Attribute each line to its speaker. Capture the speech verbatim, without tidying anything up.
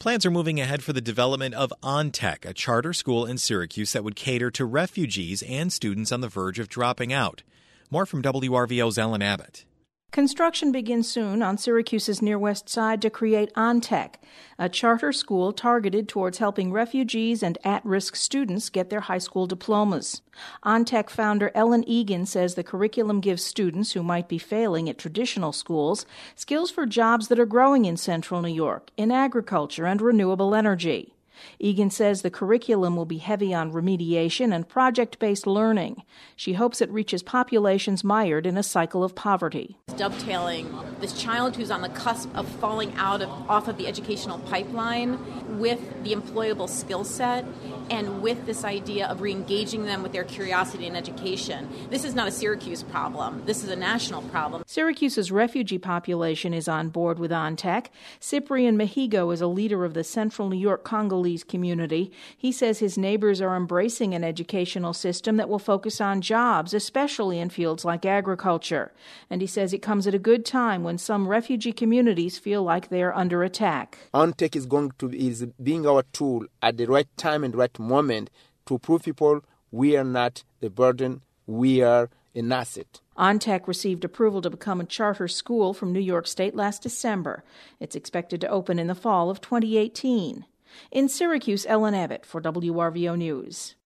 Speaker 1: Plans are moving ahead for the development of OnTech, a charter school in Syracuse that would cater to refugees and students on the verge of dropping out. More from W R V O's Ellen Abbott.
Speaker 2: Construction begins soon on Syracuse's Near West Side to create OnTech, a charter school targeted towards helping refugees and at-risk students get their high school diplomas. OnTech founder Ellen Egan says the curriculum gives students who might be failing at traditional schools skills for jobs that are growing in central New York, in agriculture and renewable energy. Egan says the curriculum will be heavy on remediation and project-based learning. She hopes it reaches populations mired in a cycle of poverty.
Speaker 3: Dovetailing this child who's on the cusp of falling out of off of the educational pipeline with the employable skill set and with this idea of re-engaging them with their curiosity in education. This is not a Syracuse problem. This is a national problem.
Speaker 2: Syracuse's refugee population is on board with OnTech. Cyprian Mejigo is a leader of the Central New York Congolese community. He says his neighbors are embracing an educational system that will focus on jobs, especially in fields like agriculture. And he says it comes at a good time when some refugee communities feel like they are under attack.
Speaker 4: OnTech is going to be is being our tool at the right time and right moment to prove people we are not the burden, we are an asset.
Speaker 2: OnTech received approval to become a charter school from New York State last December. It's expected to open in the fall of twenty eighteen. In Syracuse, Ellen Abbott for W R V O News.